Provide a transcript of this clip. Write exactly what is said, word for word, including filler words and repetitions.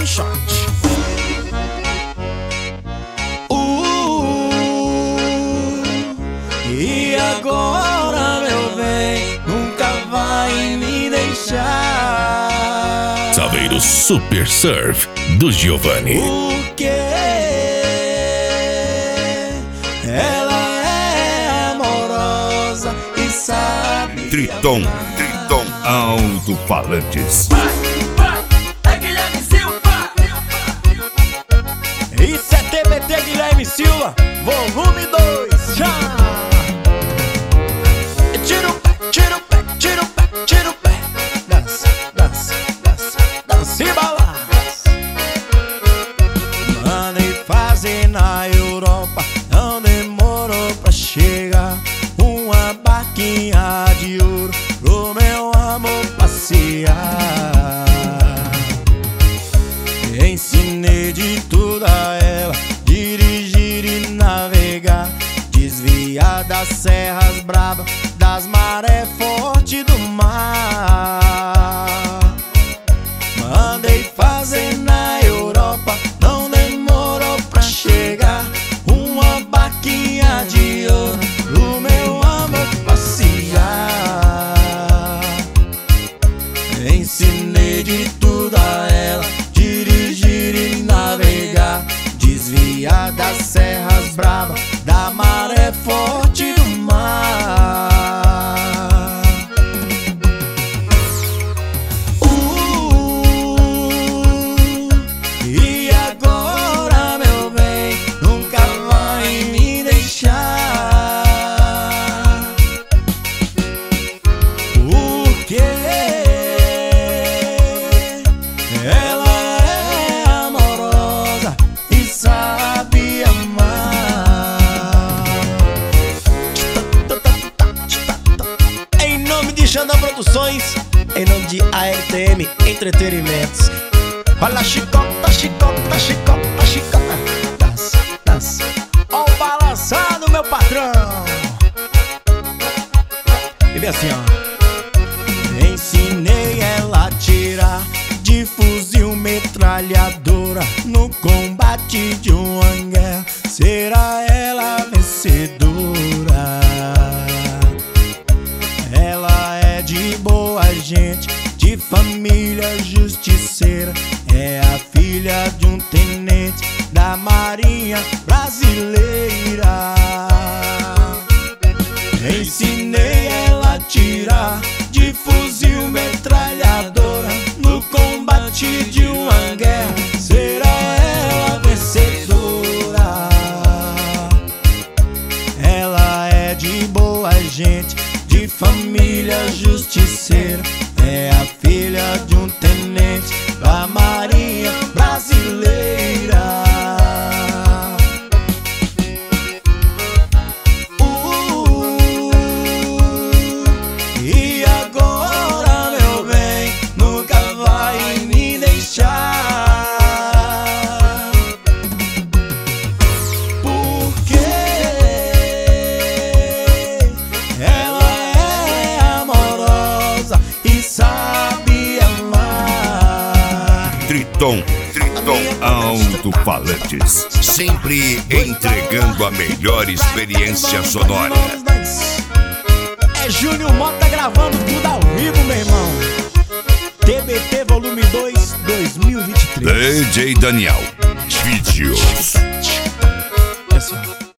um shot. Uh, e agora, meu bem, nunca vai me deixar. Saveiro Super Surf do Giovanni. Porque ela é amorosa e sabe Triton, Triton Alto-Falantes. Isso é T B T Guilherme Silva, volume dois, já! Tira o pé, tira o pé, tira o pé, tira o pé. Dança, dança, dança, dança e balança. Mandei fazer na Europa, não demorou pra chegar. Uma barquinha de ouro pro meu amor passear. Ensinei de tudo a ela, dirigir e navegar, desviar das serras bravas, das marés fortes do mar. Mandei fazer na Europa, não demorou pra chegar. Uma barquinha de ouro pro meu amor passear. Ensinei de tudo a ela, dirigir e navegar, desviar das serras bravas, da maré forte do mar. Uh, e agora, meu bem, nunca vai me deixar. Porque ela é amorosa e sabe amar. Em nome de Xandão Produções, em nome de A R T M Entretenimentos. Olha a chicota, chicota, chicota, chicota. Dança, dança. Ó o balançado, meu patrão. E vem assim, ó. Ensinei ela a tirar de fuzil metralhadora no combate de uma guerra. Será ela a vencedora? Ela é de boa gente, de família justiceira. É a filha de um tenente da Marinha Brasileira. Ensinei ela a tirar de fuzil metralhadora no combate de uma guerra. Será ela a vencedora? Ela é de boa gente, de família justiceira. É a filha de um tenente da Marinha Brasileira. Triton, Triton Alto-Falantes, sempre entregando a melhor experiência sonora. É Júnior Mota gravando tudo ao vivo, meu irmão. T B T Volume dois, dois mil e vinte e três. D J Daniel Vídeos. É assim, ó.